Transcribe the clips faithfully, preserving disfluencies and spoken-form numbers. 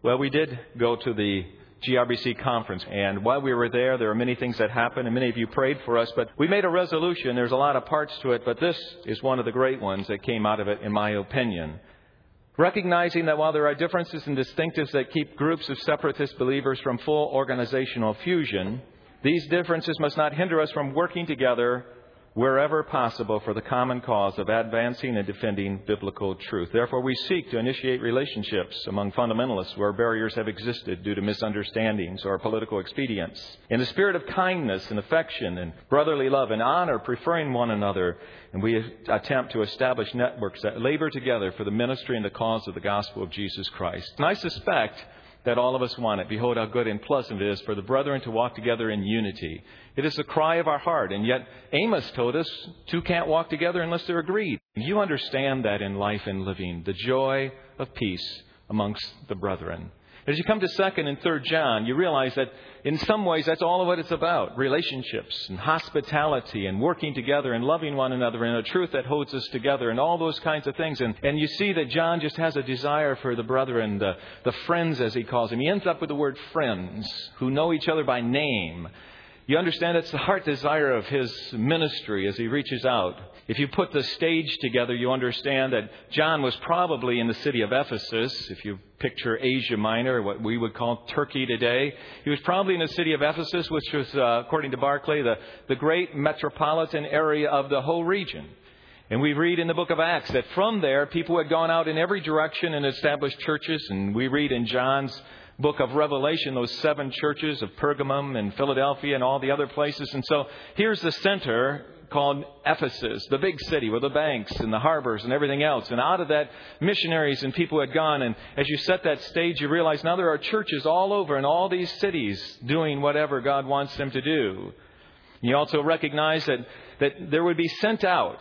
Well, we did go to the G R B C conference, and while we were there, there were many things that happened, and many of you prayed for us, but we made a resolution. There's a lot of parts to it, but this is one of the great ones that came out of it, in my opinion. Recognizing that while there are differences and distinctives that keep groups of separatist believers from full organizational fusion, these differences must not hinder us from working together wherever possible for the common cause of advancing and defending biblical truth. Therefore, we seek to initiate relationships among fundamentalists where barriers have existed due to misunderstandings or political expedience, in the spirit of kindness and affection and brotherly love and honor, preferring one another. And we attempt to establish networks that labor together for the ministry and the cause of the gospel of Jesus Christ. And I suspect that all of us want it. Behold, how good and pleasant it is for the brethren to walk together in unity. It is the cry of our heart. And yet Amos told us two can't walk together unless they're agreed. You understand that in life and living, the joy of peace amongst the brethren. As you come to second and third John, you realize that in some ways that's all of what it's about. Relationships and hospitality and working together and loving one another and a truth that holds us together and all those kinds of things. And, and you see that John just has a desire for the brethren, the, the friends as he calls them. He ends up with the word friends who know each other by name. You understand it's the heart desire of his ministry as he reaches out. If you put the stage together, you understand that John was probably in the city of Ephesus. If you picture Asia Minor, what we would call Turkey today, he was probably in the city of Ephesus, which was, uh, according to Barclay, the, the great metropolitan area of the whole region. And we read in the book of Acts that from there, people had gone out in every direction and established churches. And we read in John's book of Revelation, those seven churches of Pergamum and Philadelphia and all the other places. And so here's the center called Ephesus, the big city with the banks and the harbors and everything else. And out of that, missionaries and people had gone. And as you set that stage, you realize now there are churches all over in all these cities doing whatever God wants them to do. You also recognize that, that there would be sent out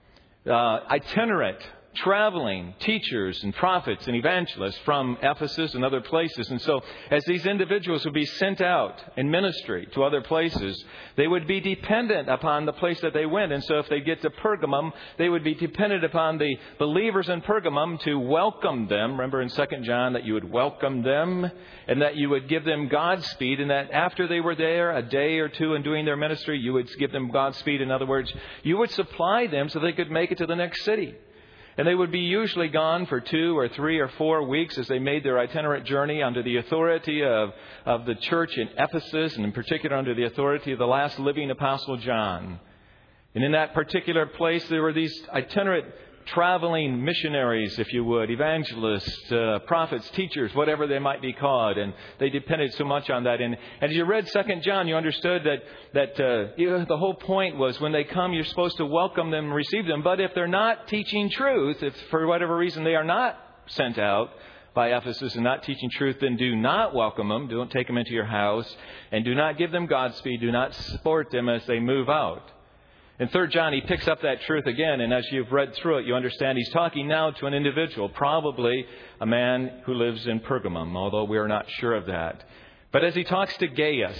uh, itinerant traveling teachers and prophets and evangelists from Ephesus and other places. And so as these individuals would be sent out in ministry to other places, they would be dependent upon the place that they went. And so if they get to Pergamum, they would be dependent upon the believers in Pergamum to welcome them. Remember in Second John that you would welcome them and that you would give them Godspeed, and that after they were there a day or two and doing their ministry, you would give them Godspeed. In other words, you would supply them so they could make it to the next city. And they would be usually gone for two or three or four weeks as they made their itinerant journey under the authority of, of the church in Ephesus, and in particular under the authority of the last living apostle John. And in that particular place, there were these itinerant traveling missionaries, if you would, evangelists, uh, prophets, teachers, whatever they might be called. And they depended so much on that. And, and as you read Second John, you understood that, that uh, you know, the whole point was when they come, you're supposed to welcome them and receive them. But if they're not teaching truth, if for whatever reason they are not sent out by Ephesus and not teaching truth, then do not welcome them. Don't take them into your house. And do not give them Godspeed. Do not support them as they move out. In Third John, he picks up that truth again, and as you've read through it, you understand he's talking now to an individual, probably a man who lives in Pergamum, although we are not sure of that. But as he talks to Gaius,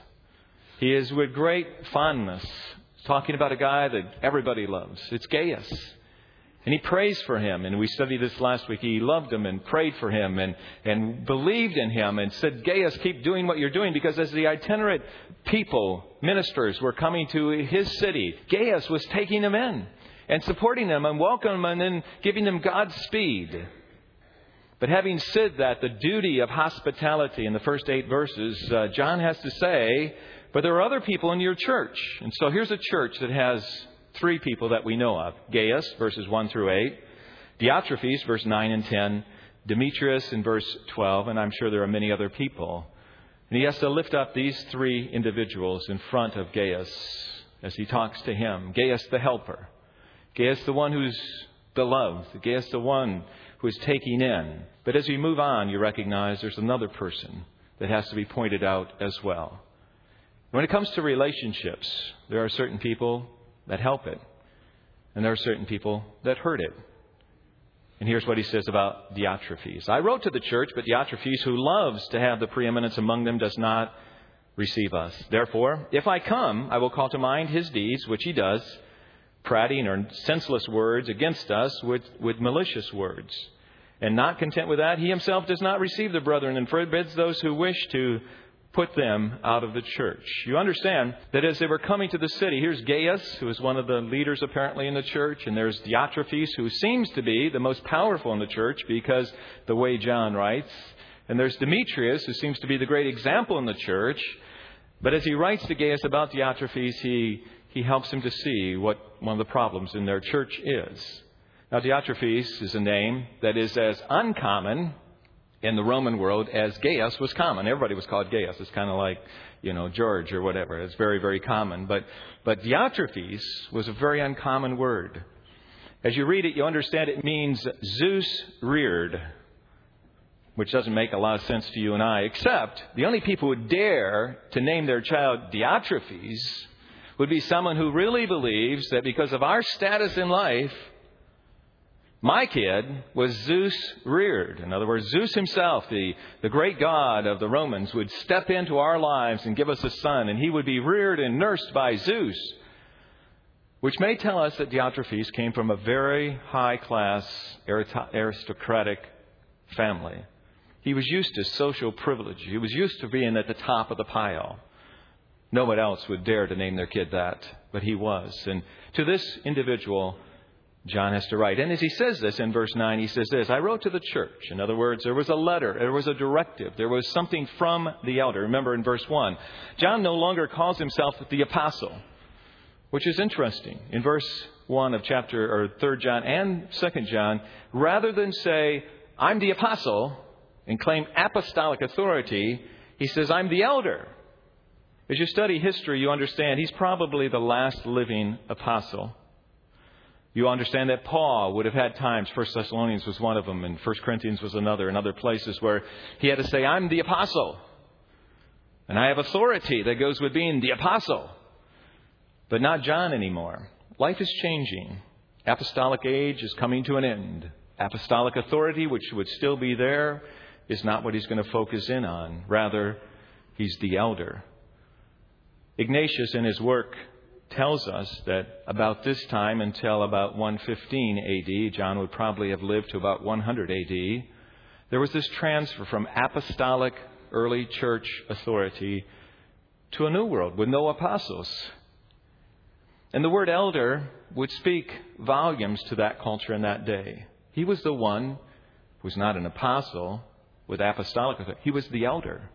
he is with great fondness talking about a guy that everybody loves. It's Gaius. And he prays for him. And we studied this last week. He loved him and prayed for him and, and believed in him and said, Gaius, keep doing what you're doing. Because as the itinerant people, ministers, were coming to his city, Gaius was taking them in and supporting them and welcoming them and then giving them Godspeed. But having said that, the duty of hospitality in the first eight verses, uh, John has to say, but there are other people in your church. And so here's a church that has three people that we know of. Gaius, verses one through eight. Diotrephes, verse nine and ten. Demetrius in verse twelve. And I'm sure there are many other people. And he has to lift up these three individuals in front of Gaius as he talks to him. Gaius the helper. Gaius the one who's beloved. Gaius the one who is taking in. But as we move on, you recognize there's another person that has to be pointed out as well. When it comes to relationships, there are certain people that help it. And there are certain people that hurt it. And here's what he says about Diotrephes. I wrote to the church, but Diotrephes, who loves to have the preeminence among them, does not receive us. Therefore, if I come, I will call to mind his deeds, which he does, prating or senseless words against us with, with malicious words. And not content with that, he himself does not receive the brethren and forbids those who wish to put them out of the church. You understand that as they were coming to the city, here's Gaius, who is one of the leaders apparently in the church, and there's Diotrephes, who seems to be the most powerful in the church because the way John writes. And there's Demetrius, who seems to be the great example in the church. But as he writes to Gaius about Diotrephes, he, he helps him to see what one of the problems in their church is. Now, Diotrephes is a name that is as uncommon in the Roman world as Gaius was common. Everybody was called Gaius. It's kind of like, you know, George or whatever. It's very, very common. But, but Diotrephes was a very uncommon word. As you read it, you understand it means Zeus reared, which doesn't make a lot of sense to you and I, except the only people who would dare to name their child Diotrephes would be someone who really believes that because of our status in life, my kid was Zeus reared. In other words, Zeus himself, the, the great god of the Romans, would step into our lives and give us a son, and he would be reared and nursed by Zeus, which may tell us that Diotrephes came from a very high-class aristocratic family. He was used to social privilege. He was used to being at the top of the pile. No one else would dare to name their kid that, but he was. And to this individual, John has to write. And as he says this in verse nine, he says this, I wrote to the church. In other words, there was a letter. There was a directive. There was something from the elder. Remember in verse one, John no longer calls himself the apostle, which is interesting. In verse one of chapter or third John and second John, rather than say, I'm the apostle and claim apostolic authority, he says, I'm the elder. As you study history, you understand he's probably the last living apostle. You understand that Paul would have had times, First Thessalonians was one of them, and First Corinthians was another, and other places where he had to say, I'm the apostle. And I have authority that goes with being the apostle. But not John anymore. Life is changing. Apostolic age is coming to an end. Apostolic authority, which would still be there, is not what he's going to focus in on. Rather, he's the elder. Ignatius, in his work, tells us that about this time until about one fifteen A D, John would probably have lived to about one hundred A D, there was this transfer from apostolic early church authority to a new world with no apostles. And the word elder would speak volumes to that culture in that day. He was the one who was not an apostle with apostolic authority. He was the elder.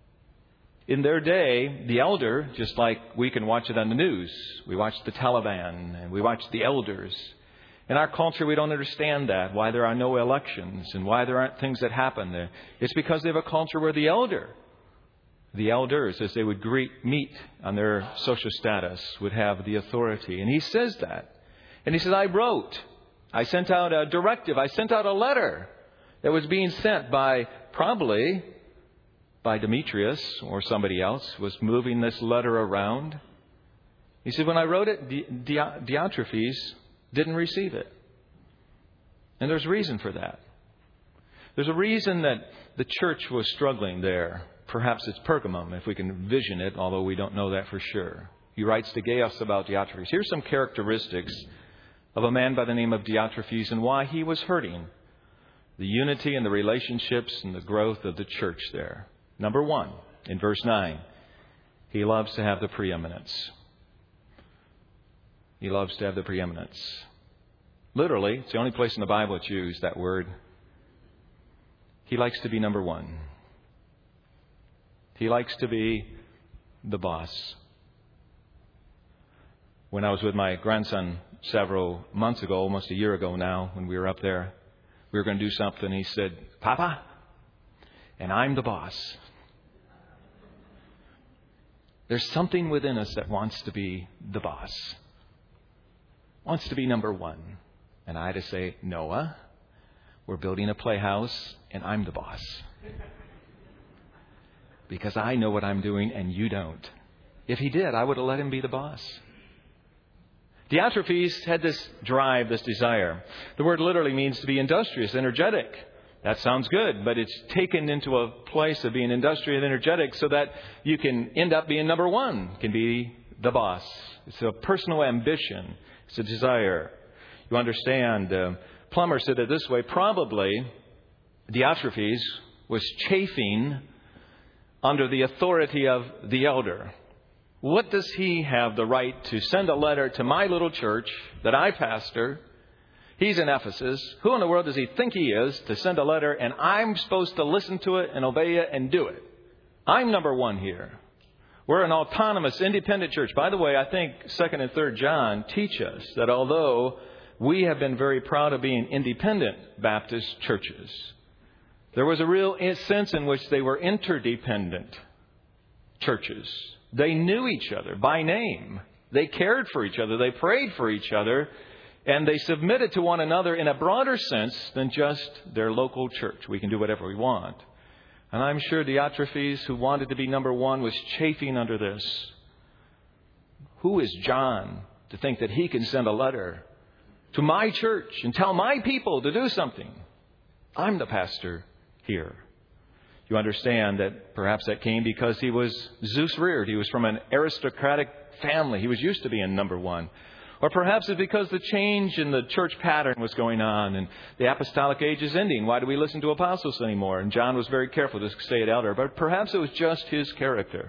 In their day, the elder, just like we can watch it on the news, we watch the Taliban and we watch the elders. In our culture, we don't understand that, why there are no elections and why there aren't things that happen there. It's because they have a culture where the elder, the elders, as they would greet, meet on their social status, would have the authority. And he says that. And he says, I wrote, I sent out a directive, I sent out a letter that was being sent by probably by Demetrius or somebody else, was moving this letter around. He said, when I wrote it, Diotrephes didn't receive it. And there's reason for that. There's a reason that the church was struggling there. Perhaps it's Pergamum, if we can envision it, although we don't know that for sure. He writes to Gaius about Diotrephes. Here's some characteristics of a man by the name of Diotrephes and why he was hurting the unity and the relationships and the growth of the church there. Number one, in verse nine, he loves to have the preeminence. He loves to have the preeminence. Literally, it's the only place in the Bible it's used, that word. He likes to be number one. He likes to be the boss. When I was with my grandson several months ago, almost a year ago now, when we were up there, we were going to do something. He said, Papa, and I'm the boss. There's something within us that wants to be the boss. Wants to be number one. And I had to say, Noah, we're building a playhouse and I'm the boss. Because I know what I'm doing and you don't. If he did, I would have let him be the boss. Diotrephes had this drive, this desire. The word literally means to be industrious, energetic. That sounds good, but it's taken into a place of being industrious and energetic so that you can end up being number one, can be the boss. It's a personal ambition. It's a desire. You understand, uh, Plummer said it this way, probably Diotrephes was chafing under the authority of the elder. What does he have the right to send a letter to my little church that I pastor? He's in Ephesus. Who in the world does he think he is to send a letter, and I'm supposed to listen to it and obey it and do it? I'm number one here. We're an autonomous, independent church. By the way, I think Second and Third John teach us that although we have been very proud of being independent Baptist churches, there was a real sense in which they were interdependent churches. They knew each other by name. They cared for each other. They prayed for each other. And they submitted to one another in a broader sense than just their local church. We can do whatever we want. And I'm sure Diotrephes, who wanted to be number one, was chafing under this. Who is John to think that he can send a letter to my church and tell my people to do something? I'm the pastor here. You understand that perhaps that came because he was Zeus reared. He was from an aristocratic family. He was used to being number one. Or perhaps it's because the change in the church pattern was going on and the apostolic age is ending. Why do we listen to apostles anymore? And John was very careful to stay at elder. But perhaps it was just his character.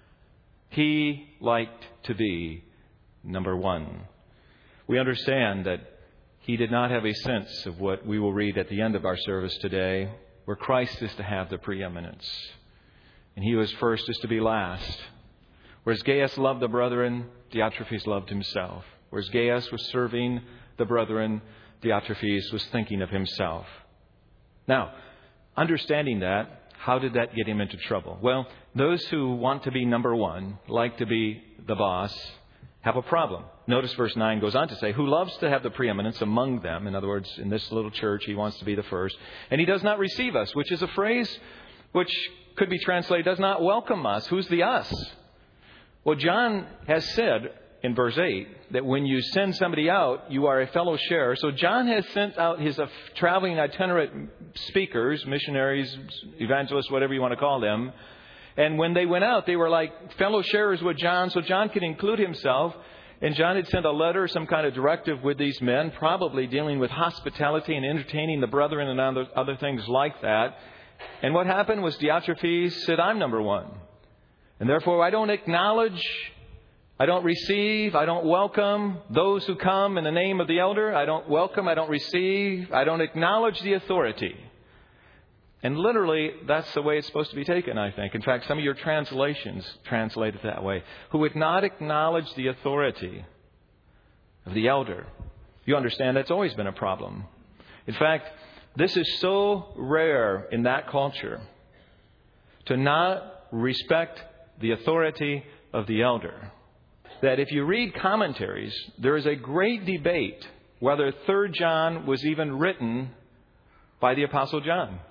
He liked to be number one. We understand that he did not have a sense of what we will read at the end of our service today, where Christ is to have the preeminence. And he was first is to be last. Whereas Gaius loved the brethren, Diotrephes loved himself. Whereas Gaius was serving the brethren, Diotrephes was thinking of himself. Now, understanding that, how did that get him into trouble? Well, those who want to be number one, like to be the boss, have a problem. Notice verse nine goes on to say, who loves to have the preeminence among them. In other words, in this little church, he wants to be the first. And he does not receive us, which is a phrase which could be translated, does not welcome us. Who's the us? Well, John has said in verse eight that when you send somebody out, you are a fellow sharer. So John has sent out his uh, traveling itinerant speakers, missionaries, evangelists, whatever you want to call them. And when they went out, they were like fellow sharers with John, so John could include himself. And John had sent a letter, some kind of directive with these men, probably dealing with hospitality and entertaining the brethren and other, other things like that. And what happened was Diotrephes said, I'm number one. And therefore I don't acknowledge, I don't receive, I don't welcome those who come in the name of the elder. I don't welcome, I don't receive, I don't acknowledge the authority. And literally, that's the way it's supposed to be taken, I think. In fact, some of your translations translate it that way. Who would not acknowledge the authority of the elder. You understand that's always been a problem. In fact, this is so rare in that culture to not respect the authority of the elder, that if you read commentaries, there is a great debate whether Third John was even written by the Apostle John.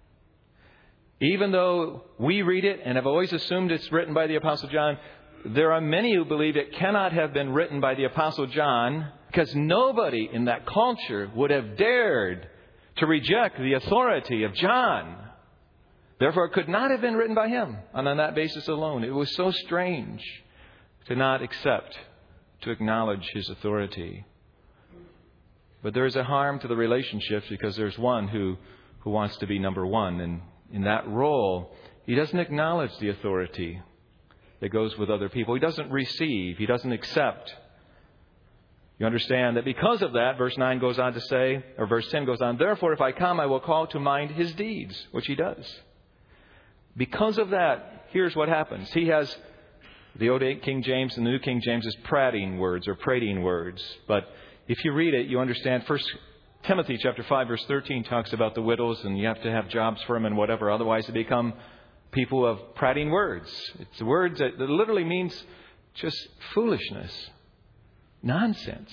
Even though we read it and have always assumed it's written by the Apostle John, there are many who believe it cannot have been written by the Apostle John because nobody in that culture would have dared to reject the authority of John. Therefore, it could not have been written by him. And on that basis alone, it was so strange to not accept, to acknowledge his authority. But there is a harm to the relationships because there's one who, who wants to be number one. And in that role, he doesn't acknowledge the authority that goes with other people. He doesn't receive. He doesn't accept. You understand that because of that, verse nine goes on to say, or verse ten goes on, therefore, if I come, I will call to mind his deeds, which he does. Because of that, here's what happens. He has the Old King James and the New King James is prating words or prating words. But if you read it, you understand. First Timothy chapter five, verse thirteen talks about the widows and you have to have jobs for them and whatever. Otherwise, they become people of prating words. It's words that, that literally means just foolishness, nonsense.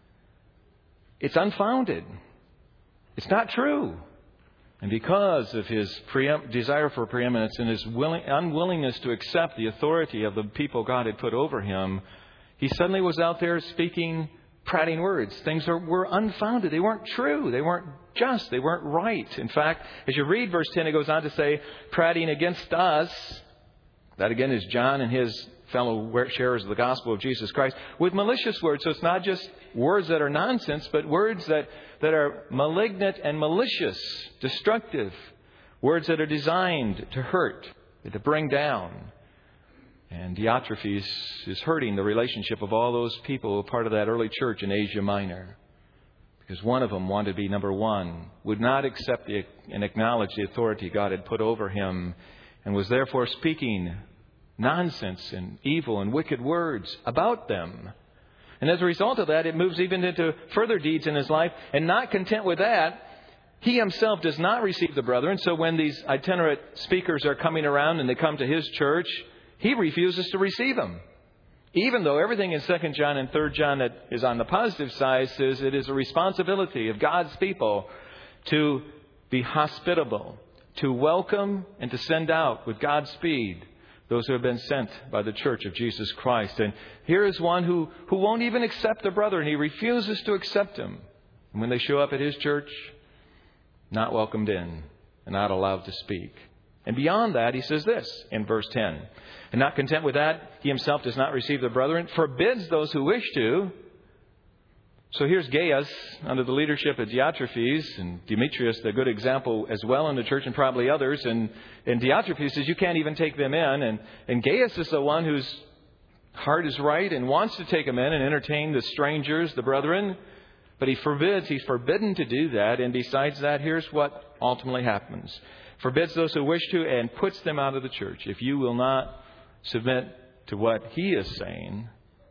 It's unfounded. It's not true. And because of his preem- desire for preeminence and his willing- unwillingness to accept the authority of the people God had put over him, he suddenly was out there speaking prating words. Things are, were unfounded. They weren't true. They weren't just. They weren't right. In fact, as you read verse ten, it goes on to say, prating against us That again is John and his fellow sharers of the gospel of Jesus Christ with malicious words. So it's not just words that are nonsense, but words that, that are malignant and malicious, destructive. Words that are designed to hurt, to bring down. And Diotrephes is hurting the relationship of all those people who were part of that early church in Asia Minor. Because one of them wanted to be number one, would not accept the, and acknowledge the authority God had put over him, and was therefore speaking nonsense and evil and wicked words about them. And as a result of that, it moves even into further deeds in his life. And not content with that, he himself does not receive the brethren. So when these itinerant speakers are coming around and they come to his church, he refuses to receive them. Even though everything in Second John and Third John that is on the positive side says it is a responsibility of God's people to be hospitable, to welcome and to send out with God's speed those who have been sent by the church of Jesus Christ. And here is one who, who won't even accept the brethren. He refuses to accept them. And when they show up at his church, not welcomed in and not allowed to speak. And beyond that, he says this in verse ten. And not content with that, he himself does not receive the brethren, forbids those who wish to. So here's Gaius under the leadership of Diotrephes, and Demetrius, the good example as well in the church, and probably others. And, and Diotrephes says you can't even take them in. And, and Gaius is the one whose heart is right and wants to take them in and entertain the strangers, the brethren. But he forbids, he's forbidden to do that. And besides that, here's what ultimately happens. Forbids those who wish to and puts them out of the church. If you will not submit to what he is saying,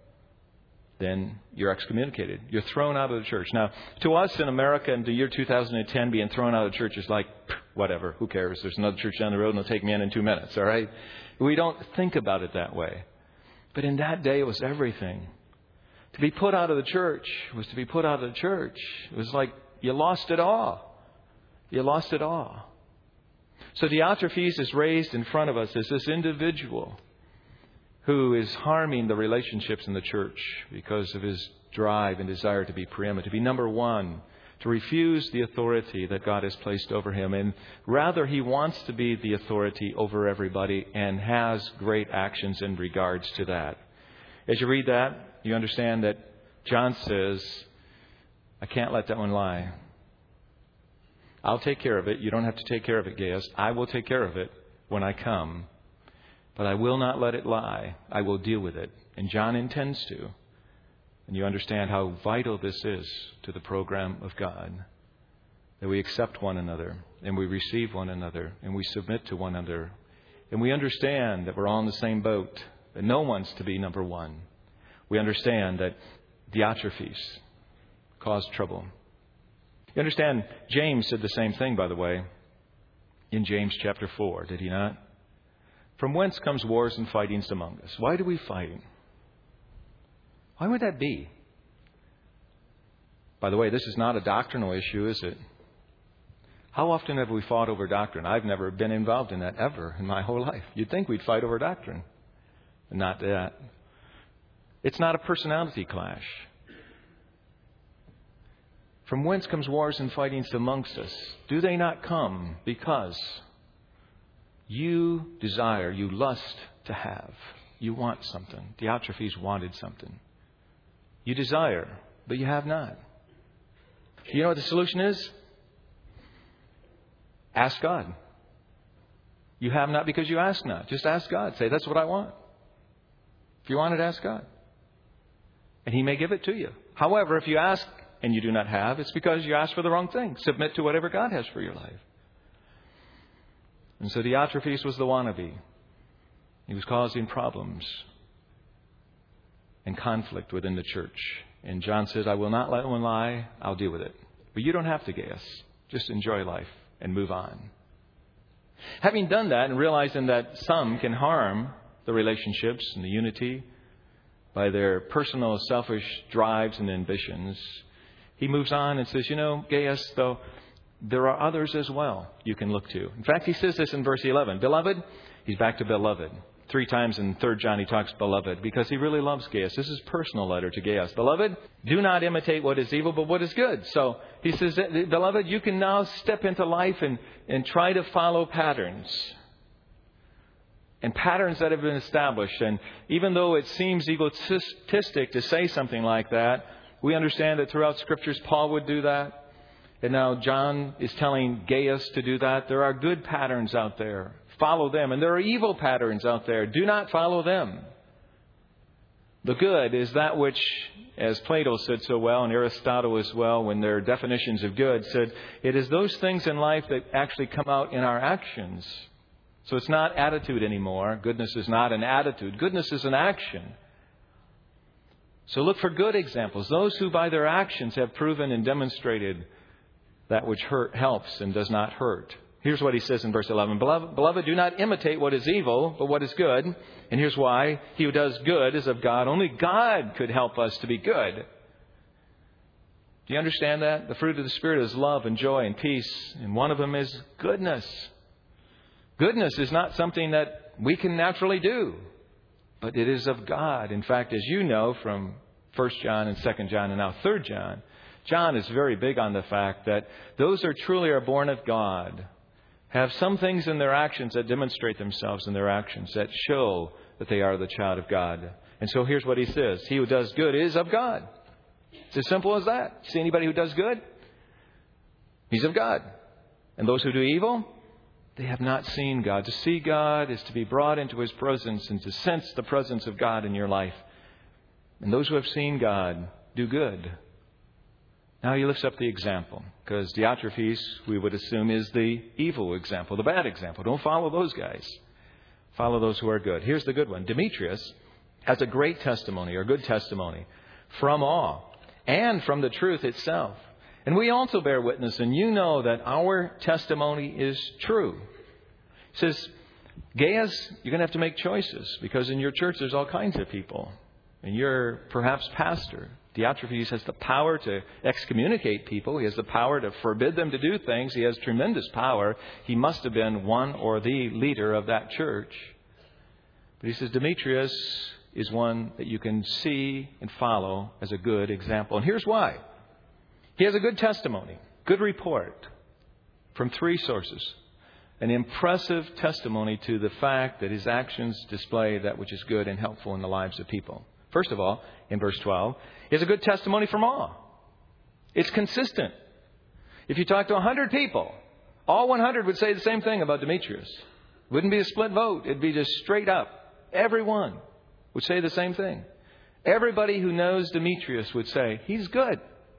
then you're excommunicated. You're thrown out of the church. Now, to us in America in the year two thousand ten, being thrown out of the church is like, whatever, who cares? There's another church down the road and they'll take me in in two minutes, all right? We don't think about it that way. But in that day, it was everything. To be put out of the church was to be put out of the church. It was like you lost it all. You lost it all. So Diotrephes is raised in front of us as this individual who is harming the relationships in the church because of his drive and desire to be preeminent, to be number one, to refuse the authority that God has placed over him. And rather, he wants to be the authority over everybody and has great actions in regards to that. As you read that, you understand that John says, I can't let that one lie. I'll take care of it. You don't have to take care of it, Gaius. I will take care of it when I come. But I will not let it lie. I will deal with it. And John intends to. And you understand how vital this is to the program of God. That we accept one another. And we receive one another. And we submit to one another. And we understand that we're all in the same boat. That no one's to be number one. We understand that Diotrephes caused trouble. You understand, James said the same thing, by the way, in James chapter four, did he not? From whence comes wars and fightings among us? Why do we fight? Why would that be? By the way, this is not a doctrinal issue, is it? How often have we fought over doctrine? I've never been involved in that ever in my whole life. You'd think we'd fight over doctrine. Not that. It's not a personality clash. From whence comes wars and fightings amongst us? Do they not come because you desire, you lust to have, you want something? Diotrephes wanted something. You desire, but you have not. You know what the solution is? Ask God. You have not because you ask not. Just ask God. Say, that's what I want. If you want it, ask God. And He may give it to you. However, if you ask and you do not have, it's because you asked for the wrong thing. Submit to whatever God has for your life. And so Diotrephes was the wannabe. He was causing problems and conflict within the church. And John says, I will not let one lie. I'll deal with it. But you don't have to, Gaius. Just enjoy life and move on. Having done that and realizing that some can harm the relationships and the unity by their personal selfish drives and ambitions, he moves on and says, you know, Gaius, though, there are others as well you can look to. In fact, he says this in verse eleven. Beloved, he's back to beloved. Three times in Third John he talks beloved because he really loves Gaius. This is a personal letter to Gaius. Beloved, do not imitate what is evil, but what is good. So he says, beloved, you can now step into life and, and try to follow patterns. and patterns that have been established. And even though it seems egotistic to say something like that, we understand that throughout Scriptures Paul would do that. And now John is telling Gaius to do that. There are good patterns out there. Follow them. And there are evil patterns out there. Do not follow them. The good is that which, as Plato said so well, and Aristotle as well, when their definitions of good said, it is those things in life that actually come out in our actions. So it's not attitude anymore. Goodness is not an attitude. Goodness is an action. So look for good examples. Those who by their actions have proven and demonstrated that which hurt helps and does not hurt. Here's what he says in verse eleven. Beloved, beloved, do not imitate what is evil, but what is good. And here's why. He who does good is of God. Only God could help us to be good. Do you understand that? The fruit of the Spirit is love and joy and peace. And one of them is goodness. Goodness is not something that we can naturally do, but it is of God. In fact, as you know from First John and Second John and now Third John, John is very big on the fact that those who truly are born of God have some things in their actions that demonstrate themselves in their actions that show that they are the child of God. And so here's what he says. He who does good is of God. It's as simple as that. See anybody who does good? He's of God. And those who do evil, they have not seen God. To see God is to be brought into His presence and to sense the presence of God in your life. And those who have seen God do good. Now he lifts up the example, because Diotrephes, we would assume, is the evil example, the bad example. Don't follow those guys. Follow those who are good. Here's the good one. Demetrius has a great testimony, or good testimony, from awe and from the truth itself. And we also bear witness, and you know that our testimony is true. He says, Gaius, you're going to have to make choices, because in your church there's all kinds of people. And you're perhaps pastor. Diotrephes has the power to excommunicate people. He has the power to forbid them to do things. He has tremendous power. He must have been one or the leader of that church. But he says Demetrius is one that you can see and follow as a good example. And here's why. He has a good testimony, good report from three sources. An impressive testimony to the fact that his actions display that which is good and helpful in the lives of people. First of all, in verse twelve, he has a good testimony from awe. It's consistent. If you talk to one hundred people, all one hundred would say the same thing about Demetrius. It wouldn't be a split vote. It'd be just straight up. Everyone would say the same thing. Everybody who knows Demetrius would say, he's good.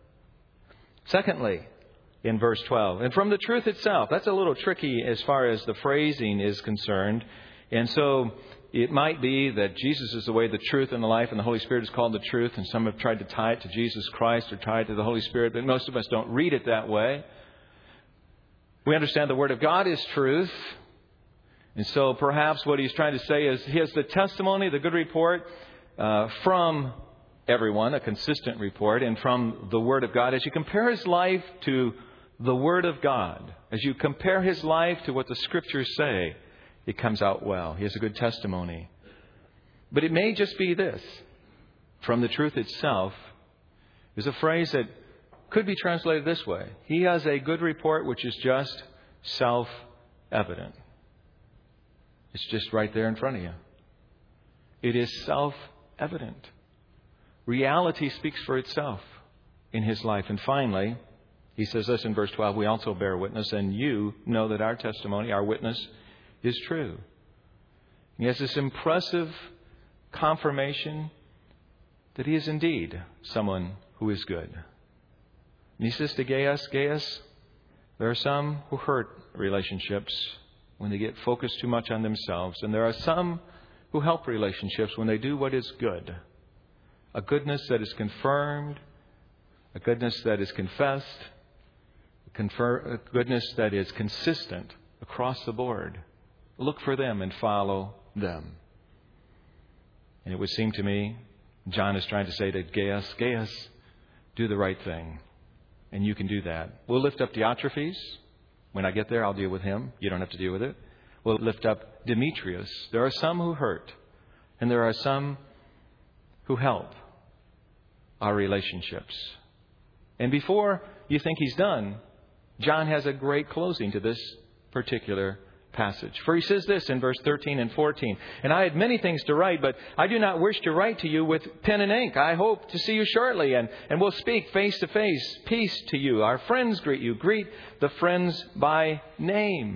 Secondly, in verse twelve, and from the truth itself. That's a little tricky as far as the phrasing is concerned. And so it might be that Jesus is the way, the truth, and the life, and the Holy Spirit is called the truth. And some have tried to tie it to Jesus Christ or tie it to the Holy Spirit, but most of us don't read it that way. We understand the Word of God is truth. And so perhaps what he's trying to say is he has the testimony, the good report uh, from everyone, a consistent report, and from the Word of God. As you compare his life to the Word of God, as you compare his life to what the Scriptures say, it comes out well. He has a good testimony. But it may just be this. From the truth itself is a phrase that could be translated this way. He has a good report which is just self-evident. It's just right there in front of you. It is self-evident. Reality speaks for itself in his life. And finally, he says this in verse twelve, we also bear witness, and you know that our testimony, our witness, is true. He has this impressive confirmation that he is indeed someone who is good. And he says to Gaius, Gaius, there are some who hurt relationships when they get focused too much on themselves. And there are some who help relationships when they do what is good. A goodness that is confirmed, a goodness that is confessed, a, confer- a goodness that is consistent across the board. Look for them and follow them. And it would seem to me, John is trying to say to Gaius, Gaius, do the right thing. And you can do that. We'll lift up Diotrephes. When I get there, I'll deal with him. You don't have to deal with it. We'll lift up Demetrius. There are some who hurt. And there are some who help our relationships. And before you think he's done, John has a great closing to this particular passage. For he says this in verse thirteen and fourteen, "And I had many things to write, but I do not wish to write to you with pen and ink. I hope to see you shortly, and, and we'll speak face to face. Peace to you. Our friends greet you. Greet the friends by name."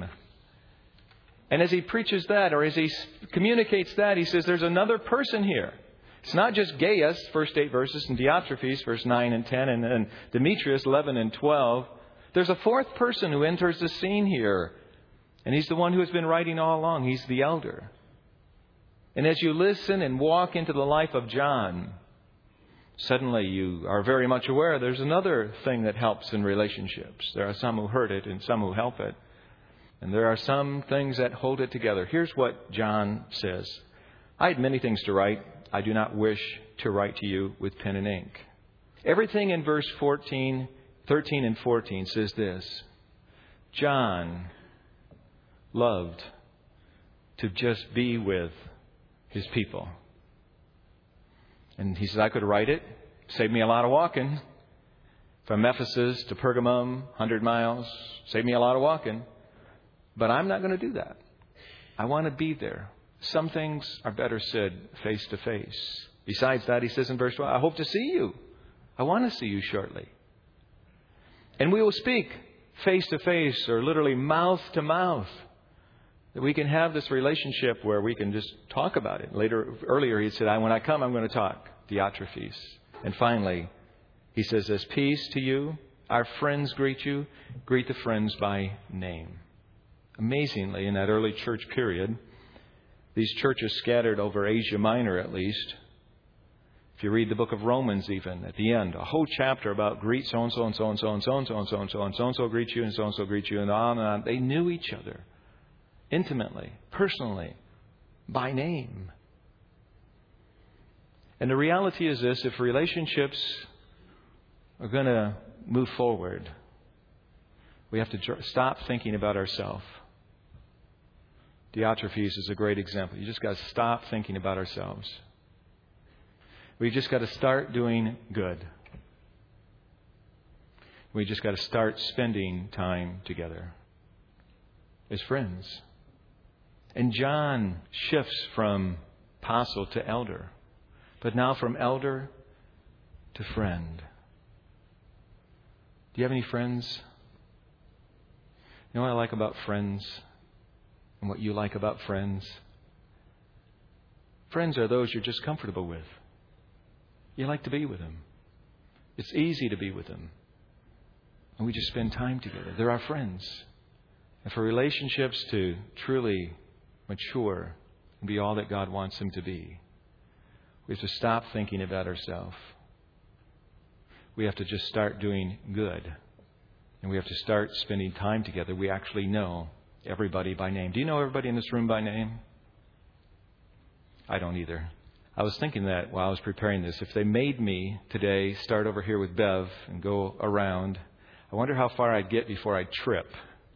And as he preaches that, or as he communicates that, he says there's another person here. It's not just Gaius, first eight verses, and Diotrephes, verse nine and ten, and then Demetrius, eleven and twelve. There's a fourth person who enters the scene here. And he's the one who has been writing all along. He's the elder. And as you listen and walk into the life of John, suddenly you are very much aware there's another thing that helps in relationships. There are some who hurt it and some who help it. And there are some things that hold it together. Here's what John says. "I had many things to write. I do not wish to write to you with pen and ink." Everything in verse fourteen, thirteen and fourteen says this. John loved to just be with his people. And he says, I could write it. Saved me a lot of walking. From Ephesus to Pergamum, one hundred miles. Saved me a lot of walking. But I'm not going to do that. I want to be there. Some things are better said face to face. Besides that, he says in verse twelve, I hope to see you. I want to see you shortly. And we will speak face to face, or literally mouth to mouth. That we can have this relationship where we can just talk about it. Later, earlier he said, when I come, I'm going to talk. Diotrephes. And finally, he says this, peace to you. Our friends greet you. Greet the friends by name. Amazingly, in that early church period, these churches scattered over Asia Minor at least. If you read the book of Romans even, at the end, a whole chapter about greet so-and-so and so-and-so and so-and-so and so-and-so and so-and-so greet you and so-and-so greet you and on and on. They knew each other intimately, personally, by name. And the reality is this, if relationships are going to move forward, we have to stop thinking about ourselves. Diotrephes is a great example. You just got to stop thinking about ourselves. We just got to start doing good. We just got to start spending time together as friends. And John shifts from apostle to elder, but now from elder to friend. Do you have any friends? You know what I like about friends and what you like about friends? Friends are those you're just comfortable with. You like to be with them. It's easy to be with them. And we just spend time together. They're our friends. And for relationships to truly mature and be all that God wants them to be, we have to stop thinking about ourselves. We have to just start doing good. And we have to start spending time together. We actually know everybody by name. Do you know everybody in this room by name? I don't either. I was thinking that while I was preparing this. If they made me today start over here with Bev and go around, I wonder how far I'd get before I trip.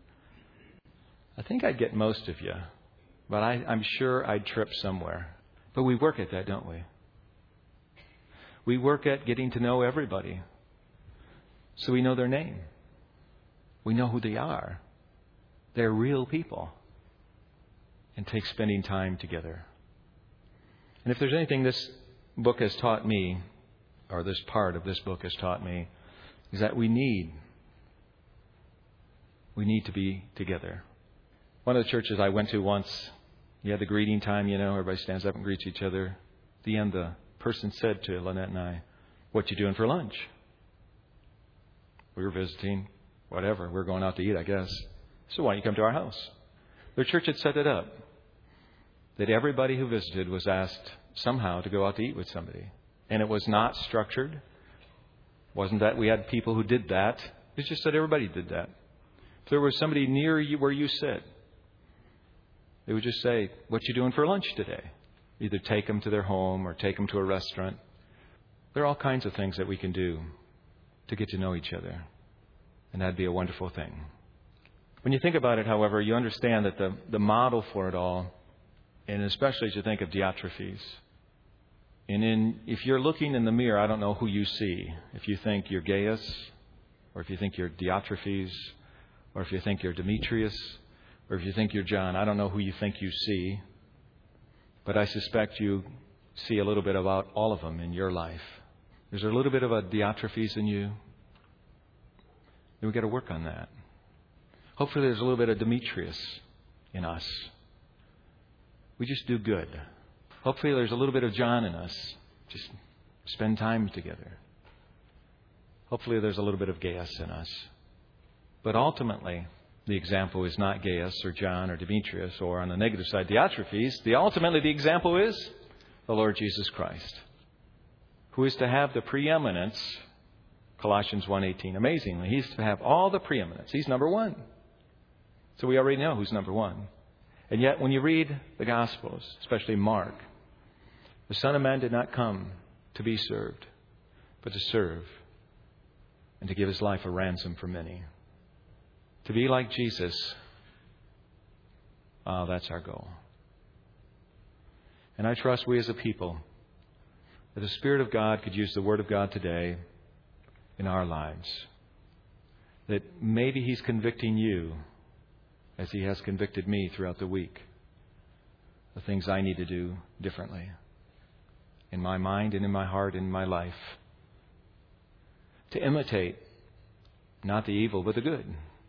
I think I'd get most of you. But I, I'm sure I'd trip somewhere. But we work at that, don't we? We work at getting to know everybody. So we know their name. We know who they are. They're real people. And take spending time together. And if there's anything this book has taught me, or this part of this book has taught me, is that we need, we need to be together. One of the churches I went to once, you had the greeting time, you know, everybody stands up and greets each other. At the end, the person said to Lynette and I, what you doing for lunch? We were visiting, whatever. We were going out to eat, I guess. So why don't you come to our house? Their church had set it up that everybody who visited was asked somehow to go out to eat with somebody. And it was not structured. It wasn't that we had people who did that. It's just that everybody did that. If there was somebody near you where you sit, they would just say, what you doing for lunch today? Either take them to their home or take them to a restaurant. There are all kinds of things that we can do to get to know each other. And that'd be a wonderful thing. When you think about it, however, you understand that the, the model for it all, and especially as you think of Diotrephes, and in, if you're looking in the mirror, I don't know who you see. If you think you're Gaius, or if you think you're Diotrephes, or if you think you're Demetrius, or if you think you're John, I don't know who you think you see, but I suspect you see a little bit about all of them in your life. There's a little bit of a Diotrephes in you. Then we've got to work on that. Hopefully there's a little bit of Demetrius in us. We just do good. Hopefully there's a little bit of John in us. Just spend time together. Hopefully there's a little bit of Gaius in us. But ultimately, the example is not Gaius or John or Demetrius or on the negative side, Diotrephes. The ultimately the example is the Lord Jesus Christ, who is to have the preeminence. Colossians one eighteen. Amazingly, he's to have all the preeminence. He's number one. So we already know who's number one. And yet when you read the Gospels, especially Mark, the Son of Man did not come to be served, but to serve and to give his life a ransom for many. To be like Jesus, oh, that's our goal. And I trust we as a people, that the Spirit of God could use the Word of God today in our lives. That maybe He's convicting you as He has convicted me throughout the week. The things I need to do differently in my mind and in my heart and in my life. To imitate not the evil but the good.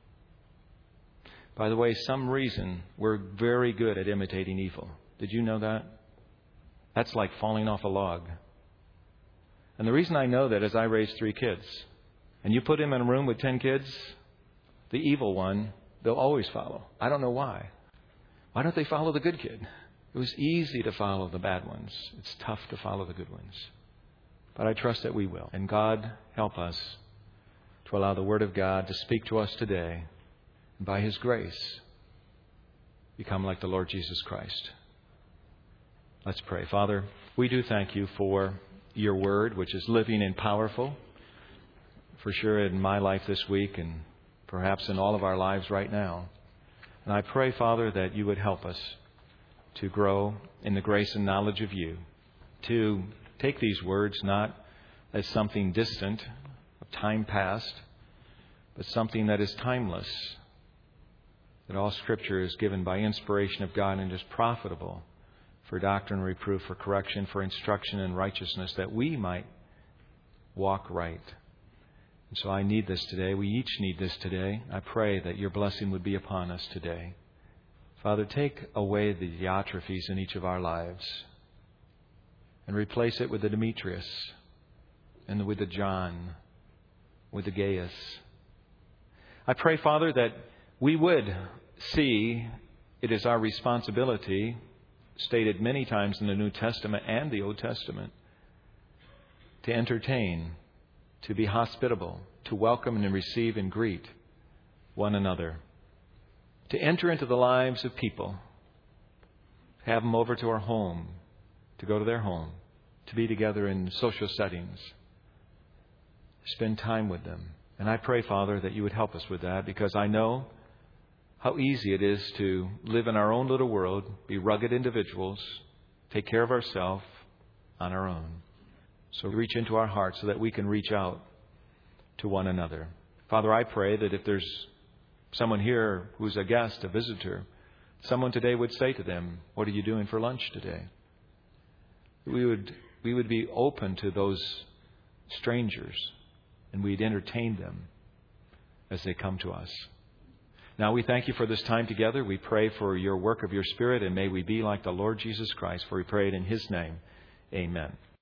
By the way, some reason we're very good at imitating evil. Did you know that? That's like falling off a log. And the reason I know that is I raised three kids. And you put them in a room with ten kids, the evil one, they'll always follow. I don't know why. Why don't they follow the good kid? It was easy to follow the bad ones. It's tough to follow the good ones. But I trust that we will. And God, help us to allow the Word of God to speak to us today. And by His grace, become like the Lord Jesus Christ. Let's pray. Father, we do thank You for Your Word, which is living and powerful. For sure in my life this week and perhaps in all of our lives right now. And I pray, Father, that You would help us to grow in the grace and knowledge of You. To take these words not as something distant, of time past, but something that is timeless. That all Scripture is given by inspiration of God and is profitable for doctrine, reproof, for correction, for instruction in righteousness, that we might walk right. And so I need this today. We each need this today. I pray that Your blessing would be upon us today. Father, take away the Diotrephes in each of our lives and replace it with the Demetrius and with the John, with the Gaius. I pray, Father, that we would see it is our responsibility, stated many times in the New Testament and the Old Testament, to entertain, to be hospitable, to welcome and receive and greet one another, to enter into the lives of people, have them over to our home, to go to their home, to be together in social settings, spend time with them. And I pray, Father, that You would help us with that, because I know how easy it is to live in our own little world, be rugged individuals, take care of ourselves on our own. So reach into our hearts so that we can reach out to one another. Father, I pray that if there's someone here who's a guest, a visitor, someone today would say to them, "What are you doing for lunch today?" We would we would be open to those strangers, and we'd entertain them as they come to us. Now we thank You for this time together. We pray for Your work of Your Spirit, and may we be like the Lord Jesus Christ, for we pray it in His name. Amen.